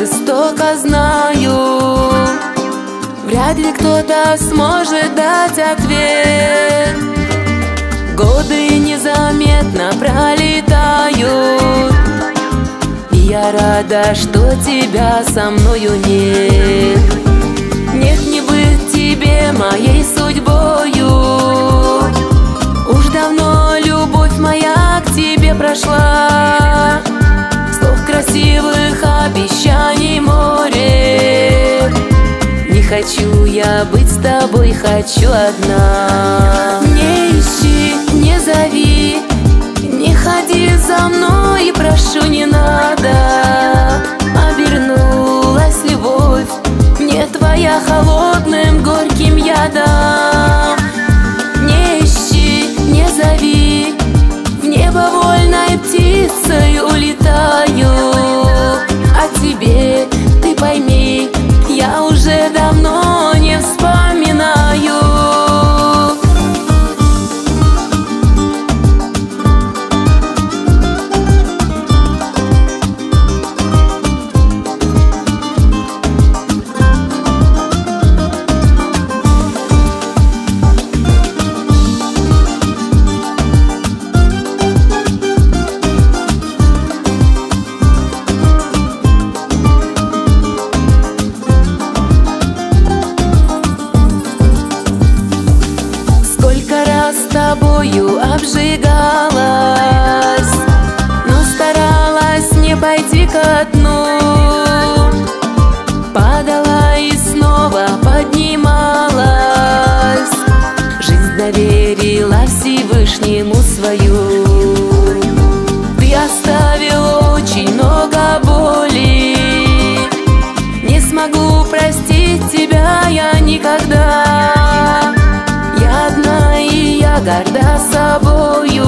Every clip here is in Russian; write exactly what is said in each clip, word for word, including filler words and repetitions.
жестоко, знаю. Вряд ли кто-то сможет дать ответ. Годы незаметно пролетают, и я рада, что тебя со мною нет. Нет, не быть тебе моей судьбою. Уж давно любовь моя к тебе прошла. Слов красивых, обещаний море. Не хочу я быть с тобой, хочу одна. Не ищи, не зови, не ходи за мной, прошу, не надо. Обернулась любовь мне твоя холодным горьким ядом. Не ищи, не зови, в небо вольной птицей улетаю. А тебе, ты пойми, я уже давно не вспоминаю. С тобою обжигалась, но старалась не пойти ко дну. Падала и снова поднималась, жизнь доверила Всевышнему свою. Ты оставил очень много боли, не смогу простить тебя я никогда. Горда собою,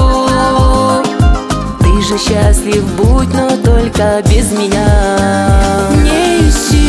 ты же счастлив будь, но только без меня. Не ищи,